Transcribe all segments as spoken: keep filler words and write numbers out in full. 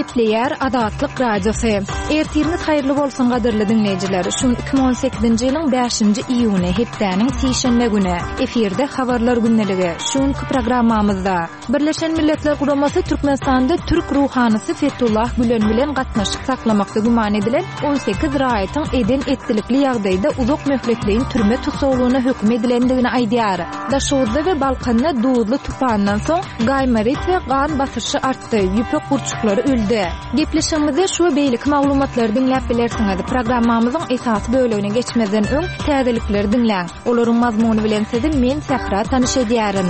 Gepleýär Adatlyk Radiosu. Ertiriniz haýyrly bolsun gaderli dinleýijiler. Şun iki ming on sekizinji ýylyň beşinji iýuny hepdäniň seşenbe güni efirde habarlar günneligi. Şun programmamyzda Birleşen Milletler Guramasy Türkmenistanda Türk ruhanysy Fethullah Gülen bilen gatnaşyk saklamakda guman edilen on sekiz raýatyň eden etdilikli ýagdaýda uzak möhletliğin türme tutsaglygyna hökm edilendigini aýdýar. Daşowda we Balkanda duýdly tufandan soň gaýmaryk we gan basyşy artdy. Ýüpek burçuklary öldü. Gepleşigimizde şu beýlik maglumatlary dinläp bilersiňiz. Programmamyzyň esasy bölegine geçmeden öň täzelikleri dinläň. Olaryň mazmuny bilen sizi men Sahra tanyş edýärim.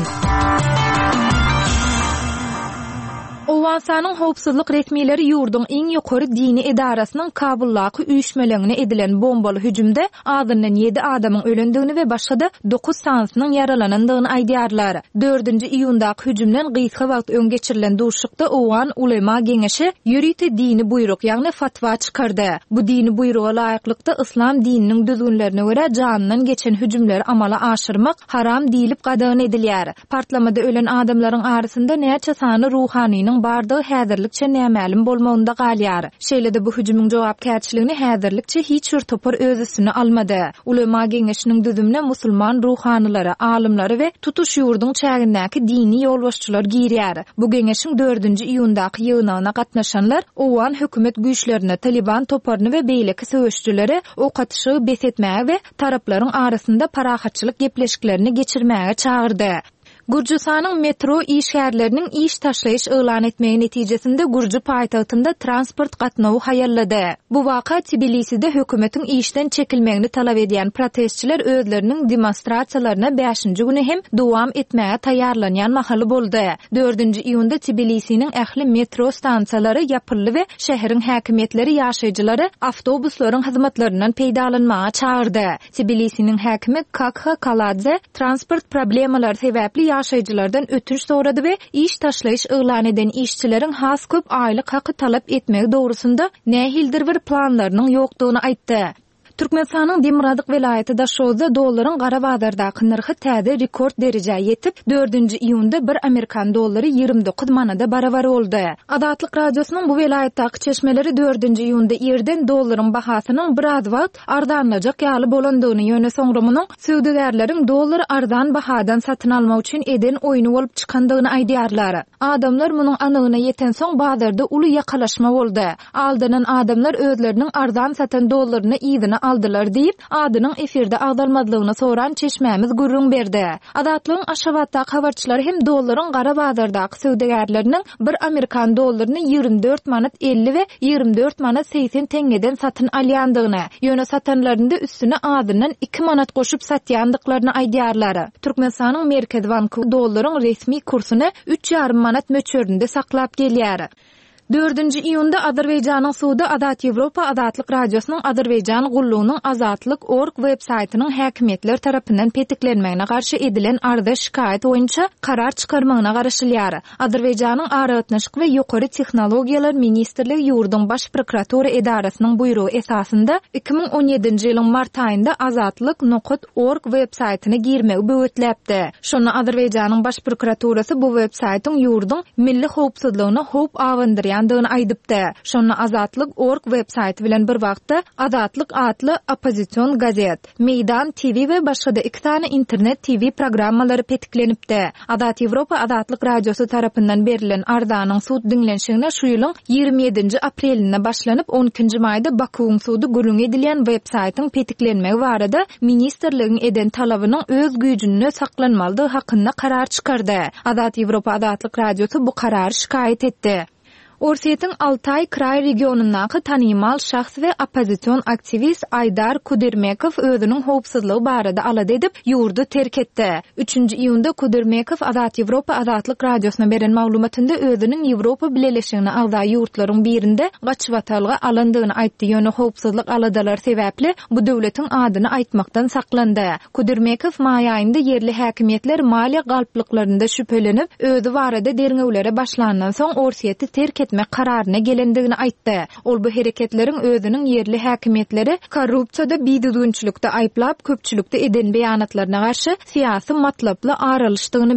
Owensanyň howpsuzlyk resmiýetleri ýurdun iň ýokary dini edarasynyň Kabuldaky üýşmeleňine edilen bombaly hüjümde azyndan ýedi adamyň ölendigini we başga dokuz sansynyň yaralanandygyny aýdýarlar. dördünji iýundaky hüjümden gysga wagt öň geçirilen duşlukda Owan ulema geňeşi ýüriti dini buýruk ýagny fatwa çykardy. Bu dini buýruga laýyklykda islam dininiň düzgünlerine görä janynyň geçen hüjümleri amala aşyrmak haram diýilip gadagyn edilýär. Partlamada ölen adamlaryň arasynda näçe sany ruhanynyň bardyğı häzirlikçe nämälim bolmagynda galýar. Şeýlede bu hüjümüň jogapkärçiligini häzirlikçe hiç bir topar öz üstüne almady. Ulema geňeşiniň düzümine musulman ruhanylary, alymlary we tutuş ýurduň çägindäki dini ýolbaşçylar girýär. Bu geňeşiň dördünji iýundaky ýygynyna gatnaşanlar Owan hökümet güýçlerine, Taliban toparyny we beýleki söwüşçüleri okatyşy besetmäge we taraplaryň arasynda parahatçylyk gepleşiklerini geçirmäge çağırdy. Gürjistanyň metro işgärleriniň iş taşlaýyş elan etmegi netijesinde Gürji paýtagtynda transport gatnawy haýarlady. Bu waka Tbiliside hökümetiň işden çekilmegini talap edýän protestçiler özleriniň demonstrasiýalaryna beşinji güni hem dowam etmäge taýýarlanýan mahaly boldy. dördünji iýunda Tbilisiň ähli metro stansiýalary ýapyldy we şäheriň häkimetleri ýaşaýjylary awtobuslaryň hyzmatlaryndan peýdalanmaga çağırdy. Tbilisiň häkimi Kakha Kaladze transport problemalary sebäpli ýaşaýjylardan ötürüş sorady we iş taşlaýyş elan eden işçileriň has köp aýlyk haky talap etmegi dogrusunda nähildir bir planlarynyň ýokdugyny aýtdy. Türkmenistanyň Demiradyk welaýaty Daşowda dollaryň gara bazardaky narhy täze rekord derejäge ýetip, dördünji iýunda bir Amerikan dollary ýygrimi dokuz manada barabar boldy. Adatlyk radiosynyň bu welaýatdaky çeşmeleri dördünji iýunda ýerden dollaryň bahasynyň biraz wagt ardanlajak ýaly bolandygyny ýöne soňramynyň söwdegärleriň dollary ardan bahadan satyn almak üçin eden oýuny bolup çykandygyny aýdýarlar. Adamlar munyň anygyna ýeten soň bazarda uly ýakalaşma boldy. Aldanan adamlar özleriniň ardan satan dollaryny ýygyna aldylar diýip adynyň efirde agdalmadlygyny soran çeşmämiz gurrun berdi. Adatlyň aşawatdaky habarçylar hem dollaryň gara bazardaky söwdegärleriniň bir Amerikan dollaryny ýygrimi dört manat elli we ýygrimi dört manat seksen teňeden satyn alýandygyny, ýöne satanlarynda üstüne adynyň iki manat goşup satýandyklaryny aýdýarlar. Türkmenistanyň Merkez Banky dollaryň resmi kursyny üç ýarym manat möçöründe saklap gelýär. dördünji iýunda Azerbaýjanyň suwdy Adat Ýewropa Adatlyk Radiosynyň Azerbaýjan gullugynyň azatlyk nokta org web saýtynyň häkimetler tarapyndan petiklenmegine garşy edilen arda şikaýet boýunça karar çykarmagyna garaşylýar. Azerbaýjanyň Aratnaşyk we ýokary tehnologiýalar ministrligi ýurdun baş prokuratura edarasynyň buýrugy esasında iki ming on ýedinji ýylyň mart aýynda azatlyk nokta org web saýtyna girmegi böwetläpdi. Şonu Azerbaýjanyň baş prokuraturasy bu web saýtyň ýurdun milli howpsuzlygyna howp awandyrýan ýandygyny aýdypdy. Şonu azatlyk nokta org web saýty bilen bir wagtda Azatlyk adly opozisiýon gazet, Meydan T V we başga da iki tane internet T V programmalary petiklenipdi. Adat Ýewropa Adatlyk Radiosy tarapyndan berilen ardanyň suwd dinlenşigine şu ýylyň ýygrimi ýedinji aprelinde başlanyp on ikinji maýda Bakuň suwdy gurrun edilen web saýtyň petiklenmegi barada ministrligiň eden talabynyň öz güýjünde saklanmalydygy hakynda karar çykardy. Adat Ýewropa Adatlyk Radiosu bu karary şikaýet etdi. Orsiýetiň Altay kray regionundaky tanymal şahs we opozisiýon aktivist Aydar Kudermekow özüniň howpsuzlygy barada alad edip ýurdu terk etdi. üçünji iýunda Kudermekow Adat Ýewropa Adatlyk Radiosyna beren maglumatynda özüniň Ýewropa bileşigine agda ýurtlaryň birinde gaçywatalga alandygyny aýtdy. Ýöne howpsuzlyk aladalar sebäpli bu döwletiň adyny aýtmakdan saklandy. Kudermekow maý aýynda yerli häkimetler maliýe galplyklaryna şüphelenip özü barada derňewlere başlandan soň Orsiýeti terk etme kararyna gelendigini aýtdy. Ol bu hereketleriň özüniň yerli häkimetleri korrupsiýada biýdüdünçlükde aýplap köpçülükde eden beýanatlaryna garşy syýasy matlaply aralyşdygyny